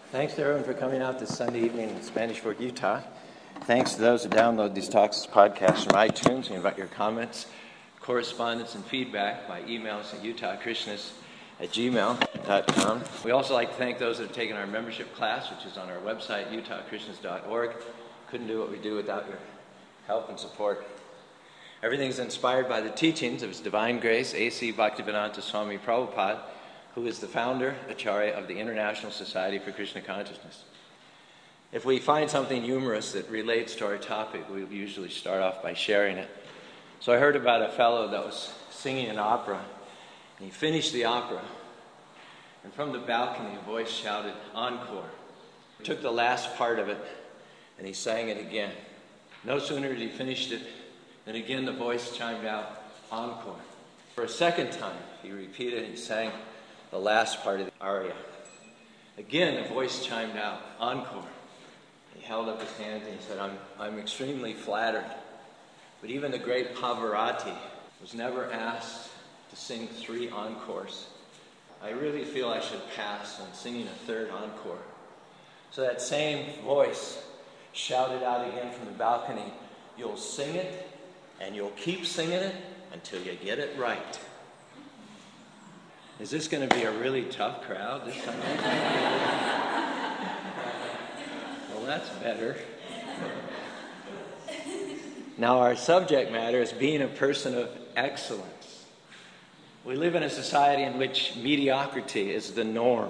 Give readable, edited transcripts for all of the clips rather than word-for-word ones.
Thanks to everyone for coming out this Sunday evening in Spanish Fork, Utah. Thanks to those who download these talks as podcasts from iTunes. We invite your comments, correspondence, and feedback by emails at utahchristmas@gmail.com. We also like to thank those that have taken our membership class, which is on our website, utahchristmas.org. Couldn't do what we do without your help and support. Everything is inspired by the teachings of His Divine Grace, A.C. Bhaktivedanta Swami Prabhupada, who is the founder, Acharya of the International Society for Krishna Consciousness. If we find something humorous that relates to our topic, we usually start off by sharing it. So I heard about a fellow that was singing an opera, and he finished the opera, and from the balcony a voice shouted, "Encore." He took the last part of it, and he sang it again. No sooner had he finished it, than again the voice chimed out, "Encore." For a second time, he repeated and he sang the last part of the aria. Again, the voice chimed out, "Encore." He held up his hands and he said, I'm extremely flattered, but even the great Pavarotti was never asked to sing 3 encores. I really feel I should pass on singing a 3rd encore. So that same voice shouted out again from the balcony, "You'll sing it, and you'll keep singing it until you get it right." Is this going to be a really tough crowd this time? Well, that's better. Now, our subject matter is being a person of excellence. We live in a society in which mediocrity is the norm.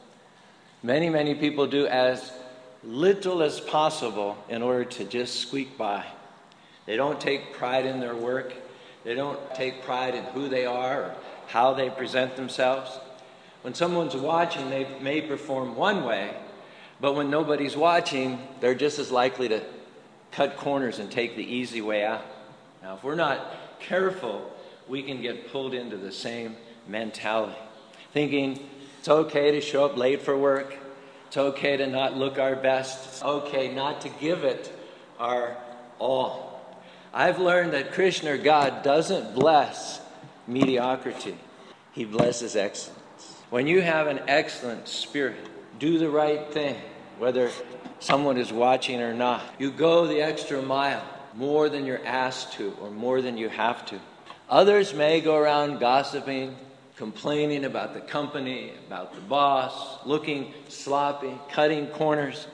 Many, many people do as little as possible in order to just squeak by. They don't take pride in their work. They don't take pride in who they are or how they present themselves. When someone's watching, they may perform one way, but when nobody's watching, they're just as likely to cut corners and take the easy way out. Now, if we're not careful, we can get pulled into the same mentality, thinking it's okay to show up late for work, it's okay to not look our best, it's okay not to give it our all. I've learned that Krishna, or God, doesn't bless mediocrity. He blesses excellence. When you have an excellent spirit, do the right thing, whether someone is watching or not. You go the extra mile, more than you're asked to or more than you have to. Others may go around gossiping, complaining about the company, about the boss, looking sloppy, cutting corners.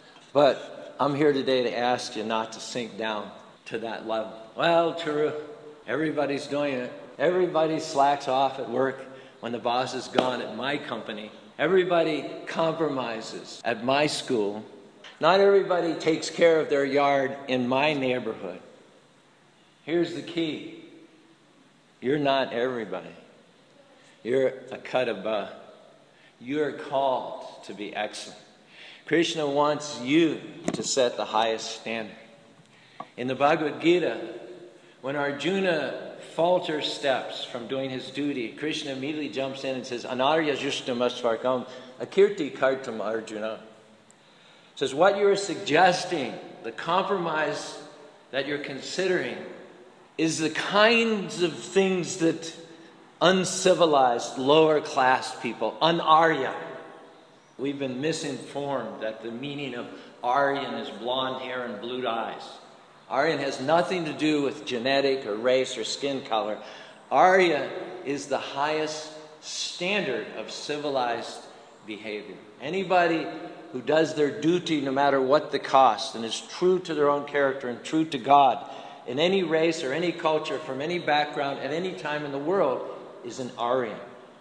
But I'm here today to ask you not to sink down to that level. Well, true, everybody's doing it. Everybody slacks off at work when the boss is gone at my company. Everybody compromises at my school. Not everybody takes care of their yard in my neighborhood. Here's the key. You're not everybody. You're a cut above. You're called to be excellent. Krishna wants you to set the highest standard. In the Bhagavad Gita, when Arjuna falters steps from doing his duty, Krishna immediately jumps in and says, "Anarya justam asvarkam akirti kartam Arjuna." Says, what you're suggesting, the compromise that you're considering, is the kinds of things that uncivilized, lower class people, un-Arya. We've been misinformed that the meaning of Aryan is blonde hair and blue eyes. Aryan has nothing to do with genetic or race or skin color. Arya is the highest standard of civilized behavior. Anybody who does their duty no matter what the cost and is true to their own character and true to God in any race or any culture from any background at any time in the world is an Aryan.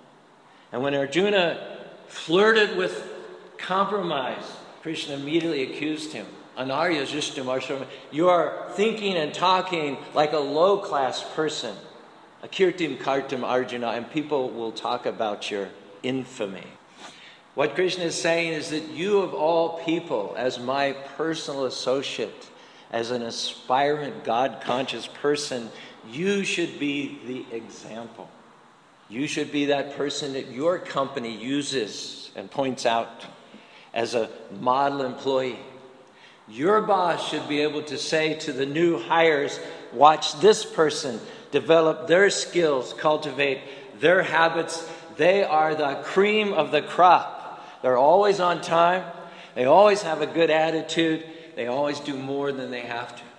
And when Arjuna flirted with compromise, Krishna immediately accused him. Anarya justam asvarkam. You are thinking and talking like a low-class person. Akirtim kartam Arjuna. And people will talk about your infamy. What Krishna is saying is that you of all people, as my personal associate, as an aspirant God-conscious person, you should be the example. You should be that person that your company uses and points out as a model employee. Your boss should be able to say to the new hires, watch this person develop their skills, cultivate their habits. They are the cream of the crop. They're always on time. They always have a good attitude. They always do more than they have to.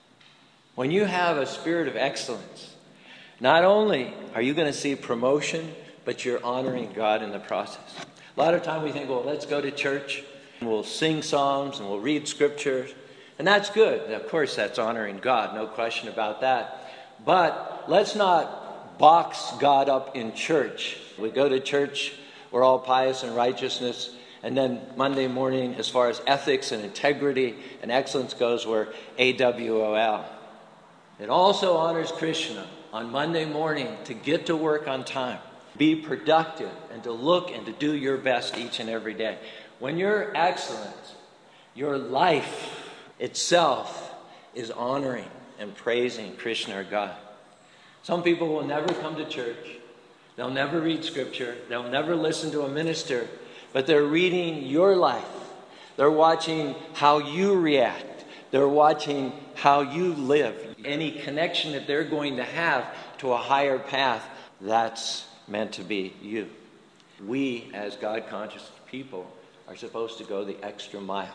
When you have a spirit of excellence, not only are you going to see promotion, but you're honoring God in the process. A lot of time we think, well, let's go to church, and we'll sing psalms, and we'll read scriptures. And that's good. Of course, that's honoring God. No question about that. But let's not box God up in church. We go to church, we're all pious and righteousness. And then Monday morning, as far as ethics and integrity and excellence goes, we're AWOL. It also honors Krishna on Monday morning to get to work on time, be productive, and to look and to do your best each and every day. When you're excellent, your life itself is honoring and praising Krishna or God. Some people will never come to church. They'll never read scripture. They'll never listen to a minister. But they're reading your life. They're watching how you react. They're watching how you live. Any connection that they're going to have to a higher path, that's meant to be you. We, as God-conscious people, are supposed to go the extra mile.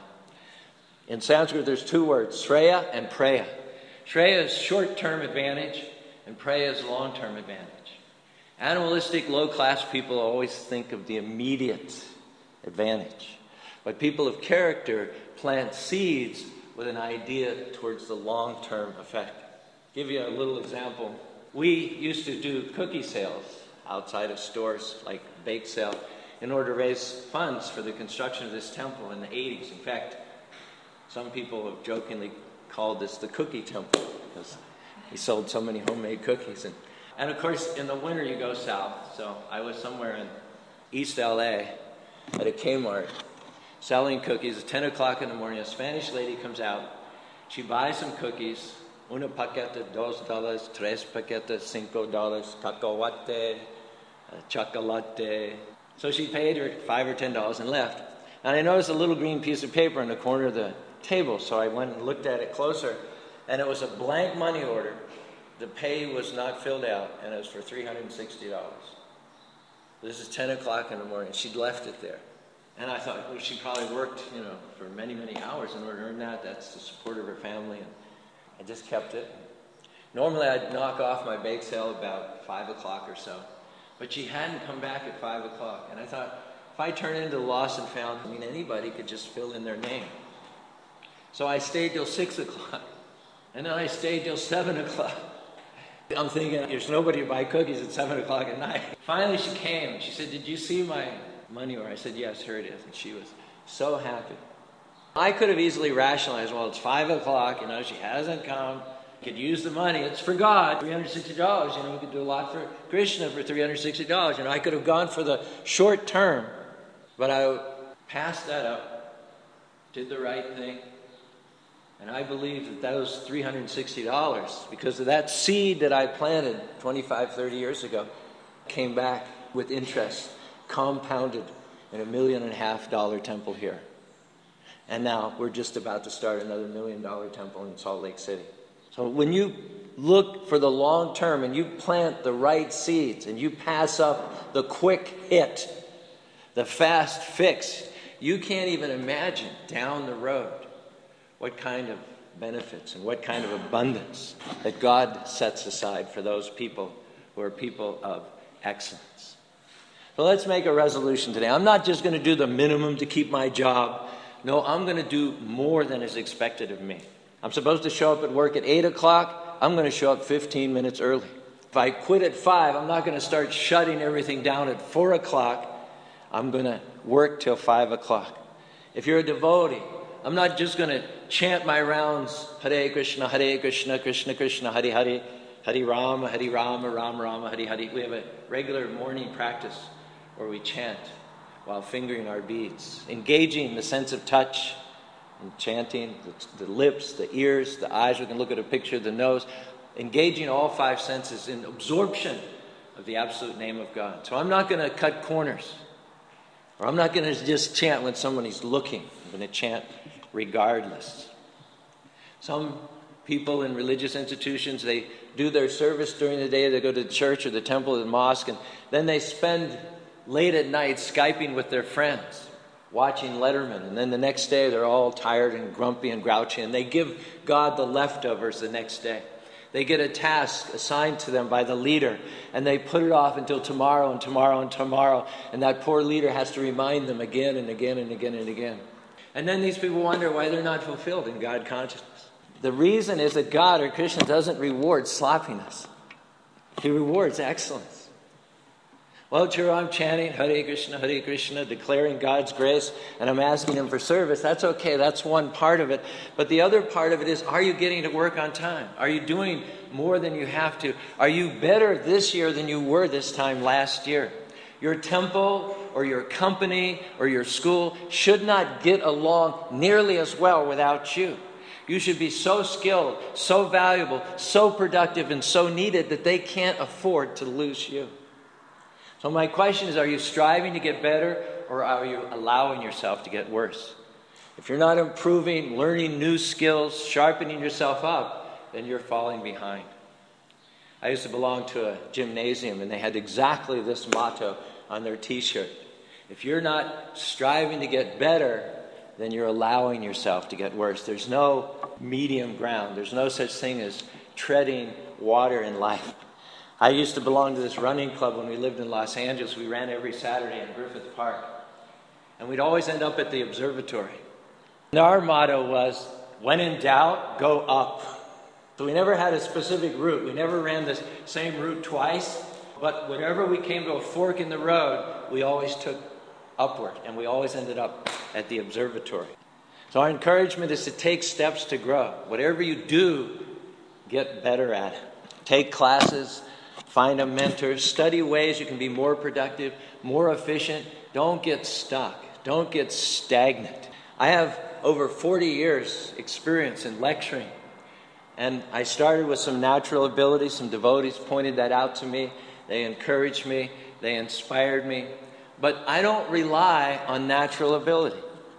In Sanskrit, there's two words, Shreya and Preya. Shreya is short-term advantage, and Preya is long-term advantage. Animalistic, low-class people always think of the immediate advantage. But people of character plant seeds with an idea towards the long-term effect. Give you a little example. We used to do cookie sales outside of stores, like bake sale, in order to raise funds for the construction of this temple in the 80s. In fact, some people have jokingly called this the cookie temple because we sold so many homemade cookies. And of course, in the winter you go south. So I was somewhere in East LA at a Kmart selling cookies at 10 o'clock in the morning. A Spanish lady comes out. She buys some cookies. Una paqueta, $2, tres paquetas, $5, cacahuate, chocolate. So she paid her $5 or $10 and left. And I noticed a little green piece of paper in the corner of the table. So I went and looked at it closer. And it was a blank money order. The pay was not filled out. And it was for $360. This is 10 o'clock in the morning. She'd left it there. And I thought, well, she probably worked, for many, many hours in order to earn that. That's the support of her family. And I just kept it. Normally, I'd knock off my bake sale about 5 o'clock or so. But she hadn't come back at 5 o'clock. And I thought, if I turn into lost and found, anybody could just fill in their name. So I stayed till 6 o'clock. And then I stayed till 7 o'clock. I'm thinking, there's nobody to buy cookies at 7 o'clock at night. Finally, she came. She said, did you see my money order? I said, yes, here it is. And she was so happy. I could have easily rationalized, well, it's 5 o'clock, she hasn't come. Could use the money. It's for God. $360, we could do a lot for Krishna for $360. I could have gone for the short term. But I passed that up, did the right thing. And I believe that those $360, because of that seed that I planted 25, 30 years ago, came back with interest, compounded in $1.5 million temple here. And now we're just about to start another $1 million temple in Salt Lake City. So when you look for the long term and you plant the right seeds and you pass up the quick hit, the fast fix, you can't even imagine down the road what kind of benefits and what kind of abundance that God sets aside for those people who are people of excellence. So let's make a resolution today. I'm not just going to do the minimum to keep my job. No, I'm going to do more than is expected of me. I'm supposed to show up at work at 8 o'clock. I'm going to show up 15 minutes early. If I quit at 5, I'm not going to start shutting everything down at 4 o'clock. I'm going to work till 5 o'clock. If you're a devotee, I'm not just going to chant my rounds, Hare Krishna, Krishna Krishna, Hare Hare, Hare Rama, Rama Rama, Hare Hare. We have a regular morning practice where we chant while fingering our beads, engaging the sense of touch and chanting, the lips, the ears, the eyes. We can look at a picture of the nose, engaging all 5 senses in absorption of the absolute name of God. So I'm not going to cut corners, or I'm not going to just chant when somebody's looking. I'm going to chant regardless. Some people in religious institutions, they do their service during the day. They go to the church or the temple or the mosque, and then they spend late at night Skyping with their friends. watching Letterman, and then the next day they're all tired and grumpy and grouchy, and they give God the leftovers the next day. They get a task assigned to them by the leader, and they put it off until tomorrow and tomorrow and tomorrow, and that poor leader has to remind them again and again and again and again. And then these people wonder why they're not fulfilled in God consciousness. The reason is that God, or Krishna, doesn't reward sloppiness. He rewards excellence. Well, Chiro, I'm chanting Hare Krishna, declaring God's grace, and I'm asking Him for service. That's okay. That's one part of it. But the other part of it is, are you getting to work on time? Are you doing more than you have to? Are you better this year than you were this time last year? Your temple or your company or your school should not get along nearly as well without you. You should be so skilled, so valuable, so productive, and so needed that they can't afford to lose you. So my question is, are you striving to get better, or are you allowing yourself to get worse? If you're not improving, learning new skills, sharpening yourself up, then you're falling behind. I used to belong to a gymnasium, and they had exactly this motto on their t-shirt. If you're not striving to get better, then you're allowing yourself to get worse. There's no medium ground. There's no such thing as treading water in life. I used to belong to this running club when we lived in Los Angeles. We ran every Saturday in Griffith Park. And we'd always end up at the observatory. And our motto was, when in doubt, go up. So we never had a specific route. We never ran the same route twice. But whenever we came to a fork in the road, we always took upward. And we always ended up at the observatory. So our encouragement is to take steps to grow. Whatever you do, get better at it. Take classes. Find a mentor. Study ways you can be more productive, more efficient. Don't get stuck. Don't get stagnant. I have over 40 years experience in lecturing. And I started with some natural ability. Some devotees pointed that out to me. They encouraged me. They inspired me. But I don't rely on natural ability.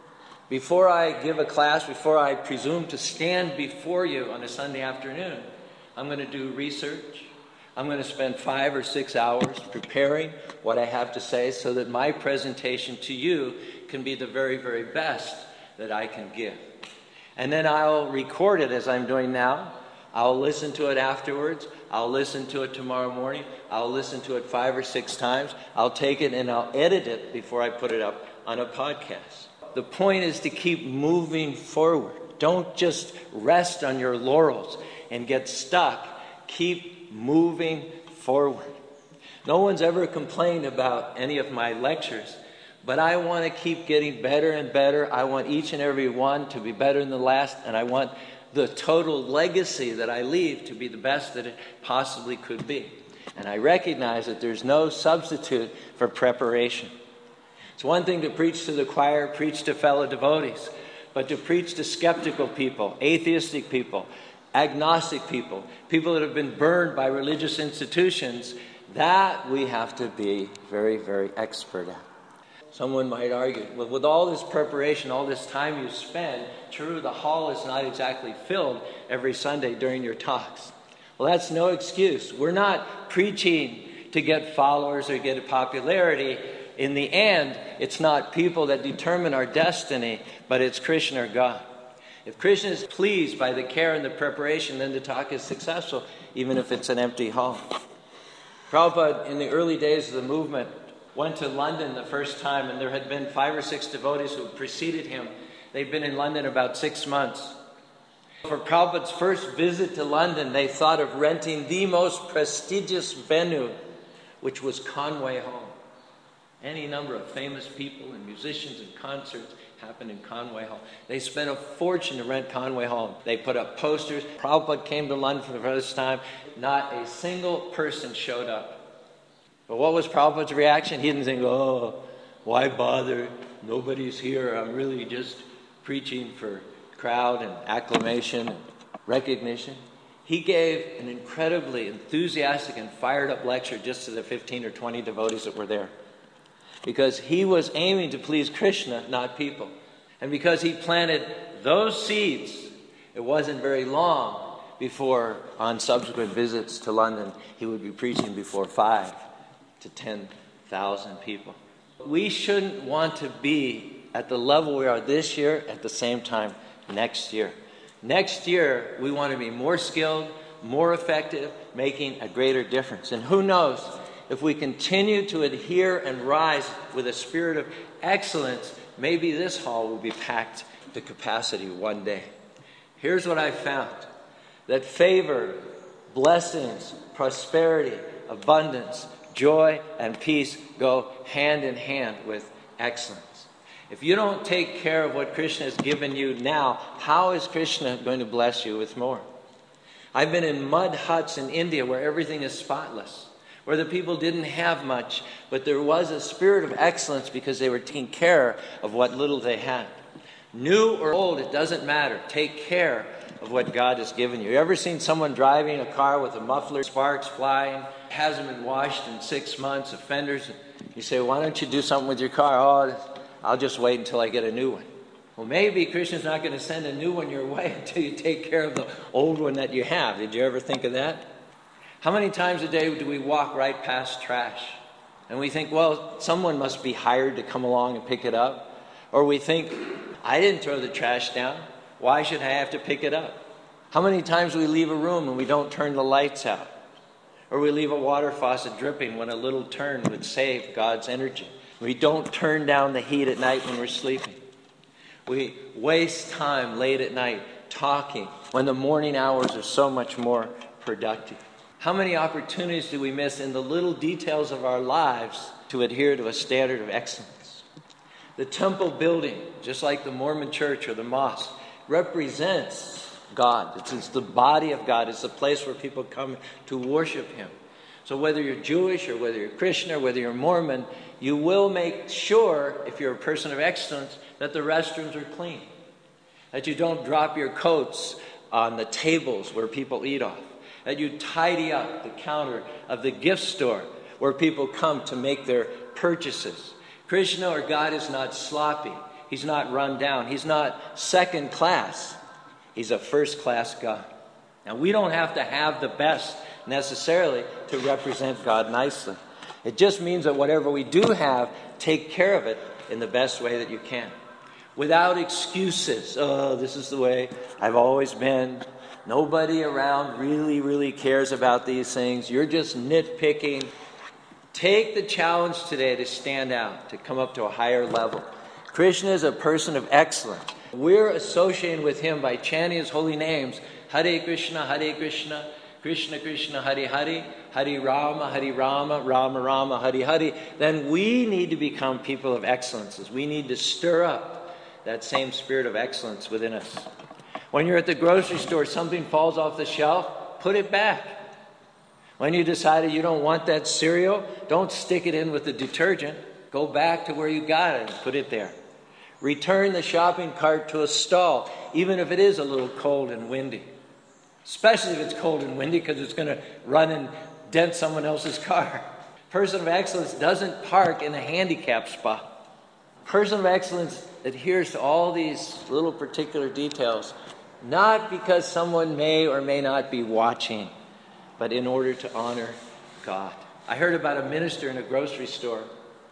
Before I give a class, before I presume to stand before you on a Sunday afternoon, I'm going to do research. I'm going to spend 5 or 6 hours preparing what I have to say so that my presentation to you can be the very, very best that I can give. And then I'll record it as I'm doing now. I'll listen to it afterwards. I'll listen to it tomorrow morning. I'll listen to it 5 or 6 times. I'll take it and I'll edit it before I put it up on a podcast. The point is to keep moving forward. Don't just rest on your laurels and get stuck. Keep moving forward. No one's ever complained about any of my lectures, but I want to keep getting better and better. I want each and every one to be better than the last, and I want the total legacy that I leave to be the best that it possibly could be. And I recognize that there's no substitute for preparation. It's one thing to preach to the choir, preach to fellow devotees, but to preach to skeptical people, atheistic people, agnostic people, people that have been burned by religious institutions, that we have to be very, very expert at. Someone might argue, well, with all this preparation, all this time you spend, true, the hall is not exactly filled every Sunday during your talks. Well, that's no excuse. We're not preaching to get followers or get popularity. In the end, it's not people that determine our destiny, but it's Krishna or God. If Krishna is pleased by the care and the preparation, then the talk is successful, even if it's an empty hall. Prabhupada, in the early days of the movement, went to London the first time, and there had been 5 or 6 devotees who preceded him. They'd been in London about 6 months. For Prabhupada's first visit to London, they thought of renting the most prestigious venue, which was Conway Hall. Any number of famous people and musicians and concerts happened in Conway Hall. They spent a fortune to rent Conway Hall. They put up posters. Prabhupada came to London for the first time. Not a single person showed up. But what was Prabhupada's reaction? He didn't think, oh, why bother? Nobody's here. I'm really just preaching for crowd and acclamation and recognition. He gave an incredibly enthusiastic and fired up lecture just to the 15 or 20 devotees that were there. Because he was aiming to please Krishna, not people. And because he planted those seeds, it wasn't very long before, on subsequent visits to London, he would be preaching before 5 to 10,000 people. We shouldn't want to be at the level we are this year at the same time next year. Next year, we want to be more skilled, more effective, making a greater difference. And who knows, if we continue to adhere and rise with a spirit of excellence, maybe this hall will be packed to capacity one day. Here's what I found: that favor, blessings, prosperity, abundance, joy, and peace go hand in hand with excellence. If you don't take care of what Krishna has given you now, how is Krishna going to bless you with more? I've been in mud huts in India where everything is spotless, where the people didn't have much, but there was a spirit of excellence because they were taking care of what little they had. New or old, it doesn't matter. Take care of what God has given you. You ever seen someone driving a car with a muffler, sparks flying, hasn't been washed in 6 months, offenders? You say, why don't you do something with your car? Oh, I'll just wait until I get a new one. Well, maybe Krishna's not going to send a new one your way until you take care of the old one that you have. Did you ever think of that? How many times a day do we walk right past trash? And we think, well, someone must be hired to come along and pick it up. Or we think, I didn't throw the trash down. Why should I have to pick it up? How many times do we leave a room and we don't turn the lights out? Or we leave a water faucet dripping when a little turn would save God's energy. We don't turn down the heat at night when we're sleeping. We waste time late at night talking when the morning hours are so much more productive. How many opportunities do we miss in the little details of our lives to adhere to a standard of excellence? The temple building, just like the Mormon church or the mosque, represents God. It's the body of God. It's the place where people come to worship Him. So whether you're Jewish or whether you're Christian or whether you're Mormon, you will make sure, if you're a person of excellence, that the restrooms are clean. That you don't drop your coats on the tables where people eat off. That you tidy up the counter of the gift store where people come to make their purchases. Krishna or God is not sloppy. He's not run down. He's not second class. He's a first class God. Now, we don't have to have the best necessarily to represent God nicely. It just means that whatever we do have, take care of it in the best way that you can. Without excuses. Oh, this is the way I've always been. Nobody around really cares about these things. You're just nitpicking. Take the challenge today to stand out, to come up to a higher level. Krishna is a person of excellence. We're associating with Him by chanting His holy names. Hare Krishna, Krishna Krishna, Hare Hare, Hare Rama, Rama Rama, Hare Hare. Then we need to become people of excellences. We need to stir up that same spirit of excellence within us. When you're at the grocery store, something falls off the shelf, put it back. When you decided you don't want that cereal, don't stick it in with the detergent. Go back to where you got it and put it there. Return the shopping cart to a stall, even if it is a little cold and windy. Especially if it's cold and windy, because it's going to run and dent someone else's car. Person of excellence doesn't park in a handicap spot. Person of excellence adheres to all these little particular details, not because someone may or may not be watching, but in order to honor God. I heard about a minister in a grocery store.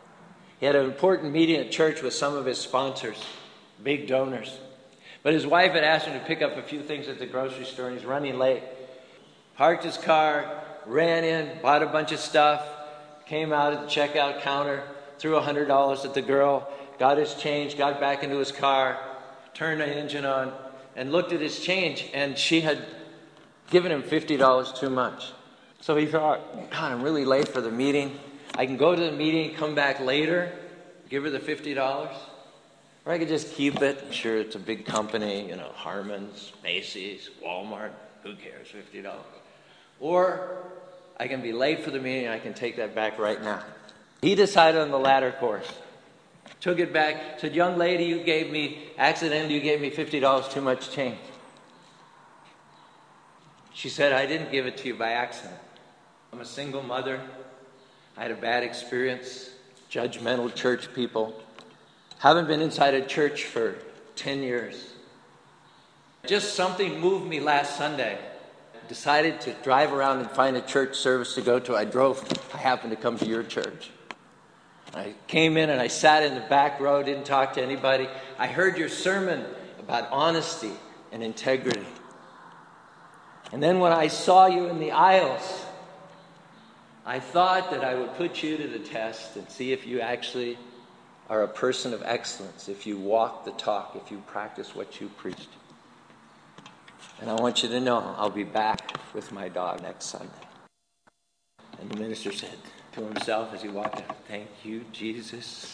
He had an important meeting at church with some of his sponsors, big donors. But his wife had asked him to pick up a few things at the grocery store, and he's running late. Parked his car, ran in, bought a bunch of stuff, came out at the checkout counter, threw $100 at the girl, got his change, got back into his car, turned the engine on, and looked at his change, and she had given him $50 too much. So he thought, God, I'm really late for the meeting. I can go to the meeting, come back later, give her the $50. Or I could just keep it. I'm sure it's a big company, Harmon's, Macy's, Walmart. Who cares, $50? Or I can be late for the meeting and I can take that back right now. He decided on the latter course. Took it back, said, young lady, accidentally you gave me $50 too much change. She said, I didn't give it to you by accident. I'm a single mother. I had a bad experience, judgmental church people. Haven't been inside a church for 10 years. Just something moved me last Sunday. Decided to drive around and find a church service to go to. I happened to come to your church. I came in and I sat in the back row, didn't talk to anybody. I heard your sermon about honesty and integrity. And then when I saw you in the aisles, I thought that I would put you to the test and see if you actually are a person of excellence, if you walk the talk, if you practice what you preached. And I want you to know I'll be back with my dog next Sunday. And the minister said to himself as he walked out, "Thank you, Jesus."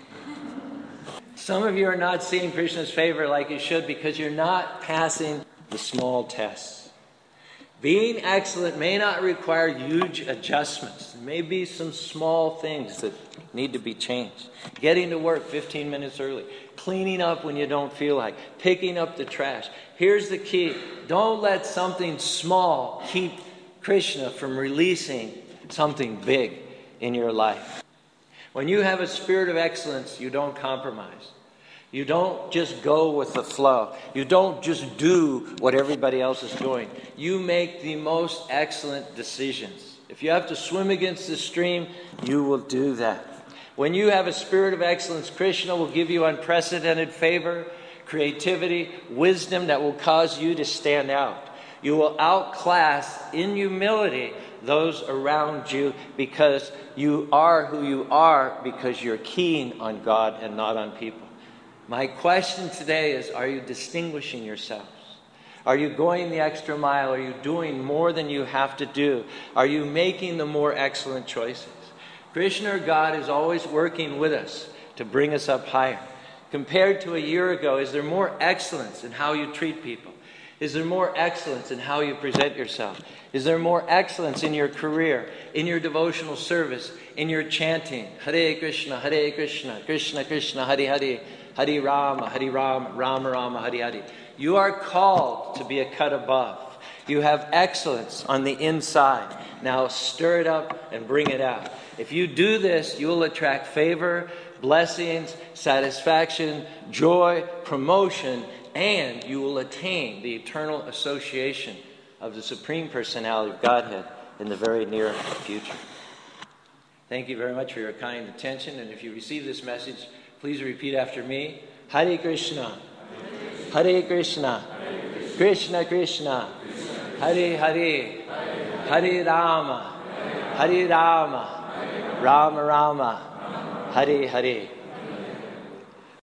Some of you are not seeing Krishna's favor like you should because you're not passing the small tests. Being excellent may not require huge adjustments. There may be some small things that need to be changed. Getting to work 15 minutes early. Cleaning up when you don't feel like. Picking up the trash. Here's the key. Don't let something small keep Krishna from releasing something big in your life. When you have a spirit of excellence, you don't compromise. You don't just go with the flow. You don't just do what everybody else is doing. You make the most excellent decisions. If you have to swim against the stream, you will do that. When you have a spirit of excellence, Krishna will give you unprecedented favor, creativity, wisdom that will cause you to stand out. You will outclass, in humility, those around you because you are who you are because you're keen on God and not on people. My question today is, are you distinguishing yourselves? Are you going the extra mile? Are you doing more than you have to do? Are you making the more excellent choices? Krishna, God, is always working with us to bring us up higher. Compared to a year ago, is there more excellence in how you treat people? Is there more excellence in how you present yourself? Is there more excellence in your career, in your devotional service, in your chanting? Hare Krishna, Krishna Krishna, Hare Hare, Hare Rama, Rama Rama, Hare Hare. You are called to be a cut above. You have excellence on the inside. Now stir it up and bring it out. If you do this, you will attract favor, blessings, satisfaction, joy, promotion, and you will attain the eternal association of the Supreme Personality of Godhead in the very near future. Thank you very much for your kind attention. And if you receive this message, please repeat after me. Hare Krishna. Hare Krishna. Krishna Krishna. Hare Hare. Hare Rama. Hare Rama. Rama Rama. Hare Hare.